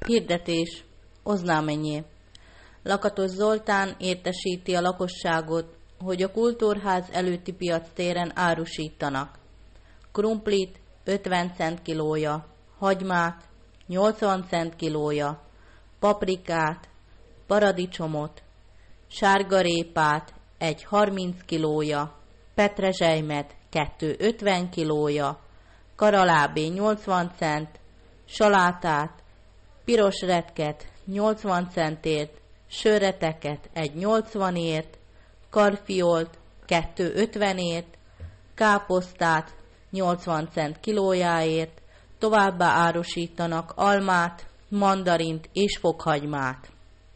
Hirdetés. Oznámenie. Lakatos Zoltán értesíti a lakosságot, hogy a Kultúrház előtti piactéren árusítanak krumplit 50 cent kilója, hagymát 80 cent kilója, paprikát, paradicsomot, sárgarépát 1,30 kilója, petrezselymet 2,50 kilója, karalábé 80 cent, salátát, piros retket 80 centért, sörreteket 1,80-ért, karfiolt 2,50-ért, káposztát 80 cent kilójáért, továbbá árusítanak almát, mandarint és fokhagymát.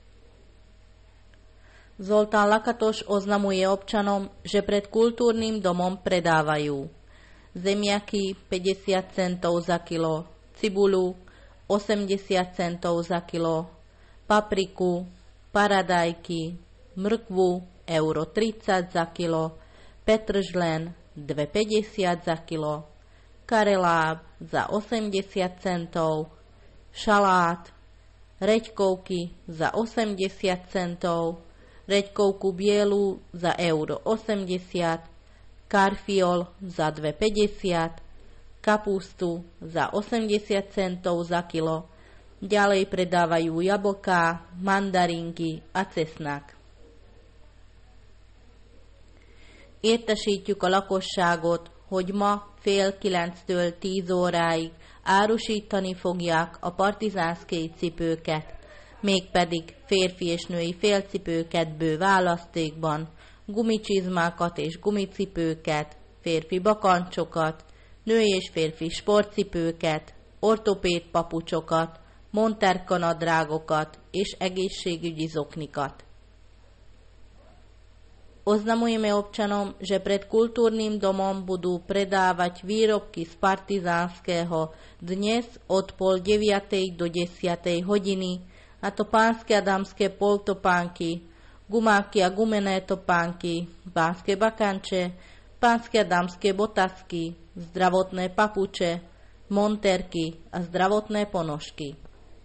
Zoltán Lakatos oznamuje občanom, že pred kultúrnym domom predávajú zemiaky 50 centov za kilo, cibulu 80 centov za kilo, papriku, paradajky, mrkvu euro 30 za kilo, petržlen 2,50 za kilo, kareláb za 80 centov, šalát, reďkovky za 80 centov, reďkovku bielu za euro 80, karfiol za 2,50, kapustu za 80 centov za kilo, ďalej predávajú jablká, mandarinky a cesnak. Értesítjük a lakosságot, hogy ma fél 9-től 10 óráig árusítani fogják a partizánszkéi cipőket, mégpedig férfi és női félcipőket bő választékban, gumicsizmákat és gumicipőket, férfi bakancsokat, női és férfi sportcipőket, ortopéd papucsokat, monterkanadrágokat és egészségügyi zoknikat. Oznamujeme občanom, že pred kultúrnym domom budú predávať výrobky z Partizánskeho dnes od 8:30 do 10 hodiny, a to pánske a dámske poltopánky, gumáky a gumené topánky, pánske bakanče, pánske a dámske botasky, zdravotné papuče, monterky a zdravotné ponožky.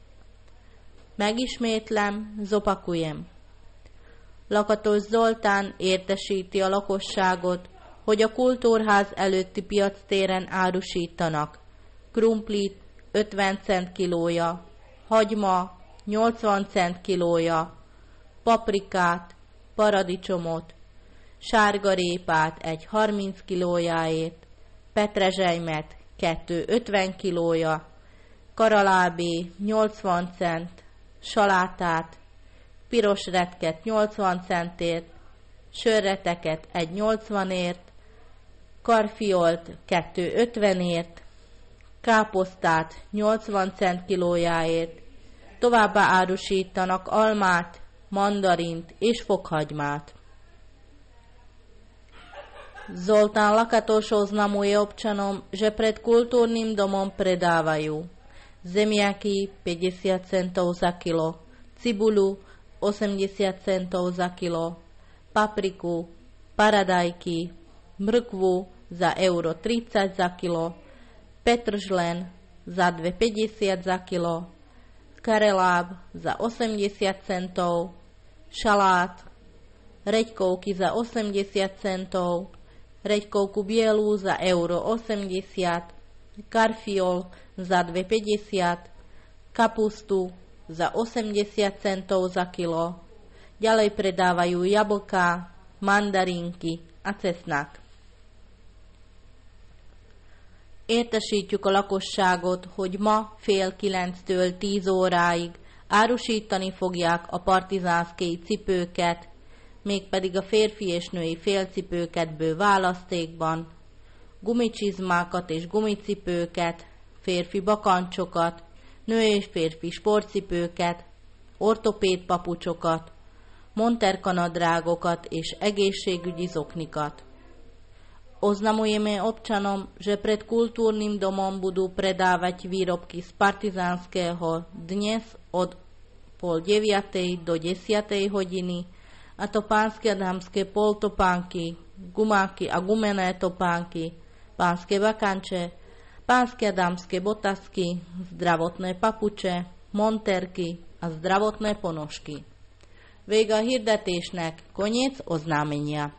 Megismétlem, zopakujem. Lakatos Zoltán értesíti a lakosságot, hogy a Kultúrház előtti piactéren árusítanak krumplit 50 cent kilója, hagyma 80 cent kilója, paprikát, paradicsomot, sárgarépát 1,30 kilójáért, petrezselymet 2,50 kilója, karalábé 80 cent, salátát, piros retket 80 centért, sörreteket 1,80-ért, karfiolt 2,50-ért, káposztát 80 cent kilójáért, továbbá árusítanak almát, mandarint és fokhagymát. Zoltán Lakatos oznamuje občanom, že pred kultúrnym domom predávajú zemiaky 50 centov za kilo, cibulu 80 centov za kilo, papriku, paradajky, mrkvu za euro 30 za kilo, petržlen za 2,50 za kilo, kareláb za 80 centov, šalát, reďkovky za 80 centov, reďkovku bielu za euro 80, karfiol za 2,50, kapustu za 80 centov za kilo, ďalej predávajú jablká, mandarinky a cesnak. Értesítjük a lakosságot, hogy ma fél 9-től 10 óráig árusítani fogják a partizánszkéi cipőket, mégpedig a férfi és női félcipőket bő választékban, gumicsizmákat és gumicipőket, férfi bakancsokat, női és férfi sportcipőket, ortopéd papucsokat, monterkanadrágokat és egészségügyi zoknikat. Oznamujeme občanom, že pred kultúrnym domom budú predávať výrobky z Partizánskeho dnes od 8:30 do 10 hodiny, a to pánske a dámske poltopánky, gumáky a gumené topánky, pánske bakanče, pánske a dámske botasky, zdravotné papuče, monterky a zdravotné ponožky. Véga hirdetésnek, koniec oznámenia.